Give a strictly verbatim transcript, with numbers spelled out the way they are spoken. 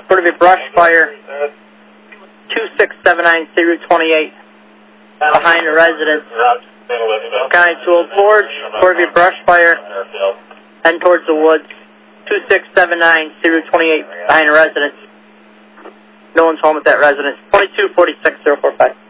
Going to be brush fire two six seven nine, C Route twenty-eight, behind the residence. County Tool Forge, going to be brush fire, heading towards the woods. two six seven nine, C Route twenty-eight, behind the residence. No one's home at that residence. twenty-two forty-six, zero four five.